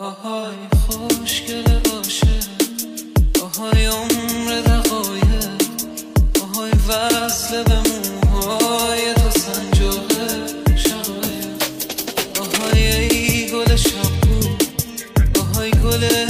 آهای خوشگل عاشق، آهای عمر دقایق، آهای وصل به موهای تو سنجاق شقایق، آهای ای گل شبگو، آهای گل